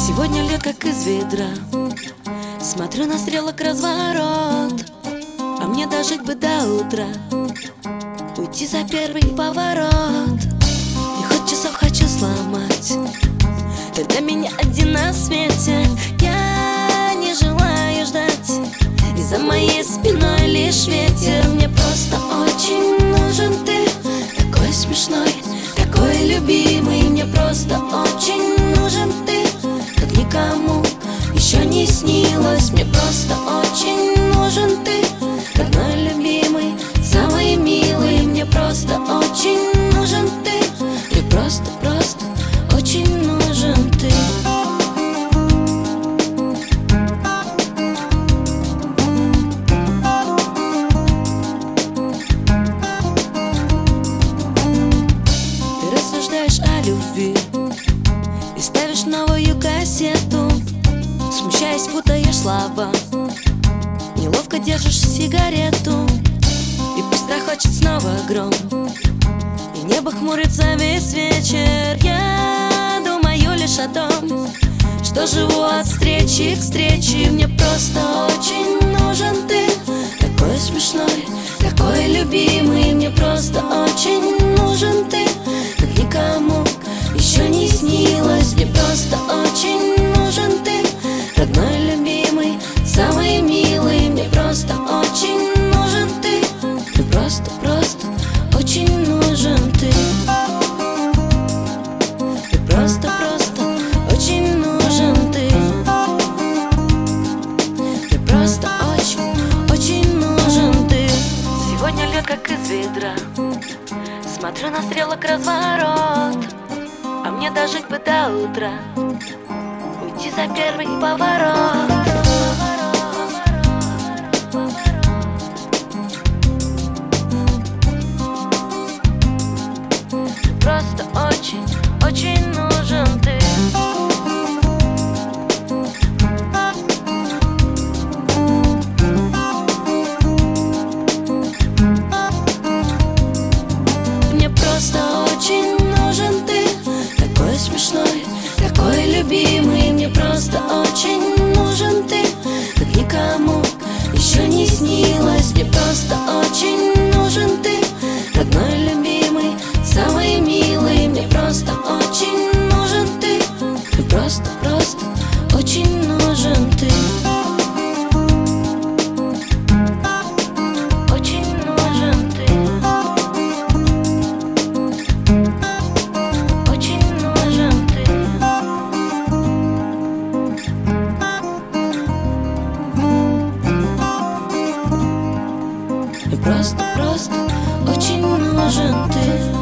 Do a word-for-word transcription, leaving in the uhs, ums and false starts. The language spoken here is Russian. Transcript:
Сегодня льет, как из ведра. Смотрю на стрелок разворот, а мне дожить бы до утра, уйти за первый поворот. И хоть часов хочу сломать, ты для меня один на свете. Я не желаю ждать, и за моей спиной лишь ветер. Мне просто очень нужен ты, такой смешной, такой любимый. Мне просто очень нужен ты, как никому еще не снилось. Мне просто очень нужен ты, родной, любимый, самый милый. Мне просто очень нужен ты, мне просто, просто очень нужен ты. Ты рассуждаешь о любви и ставишь новую кассету, смущаясь, путаешь слова, неловко держишь сигарету. И пусть грохочет снова гром, и небо хмурится весь вечер, я думаю лишь о том, что живу от встречи к встрече. Мне просто очень нужен ты, такой смешной, такой любимый. Мне просто очень нужен ты, как никому еще не снилось. Мне просто очень нужен ты, родной, любимый, самый милый. Мне просто очень нужен ты, мне просто, просто очень нужен ты. Мне просто, просто очень нужен ты. Мне просто очень, очень нужен ты. Сегодня льет, как из ведра. Смотрю на стрелок разворот, а мне дожить бы до утра, уйти за первый поворот. Просто очень, очень нужен ты. Мне просто очень нужен ты, такой смешной, такой любимый. Мне просто очень нужен ты, как никому еще не снилось. Мне просто очень нужен ты, родной, любимый, самый милый. Мне просто очень нужен ты, мне просто, просто очень нужен ты. Очень нужен ты. Очень нужен ты. Мне просто, просто очень нужен ты.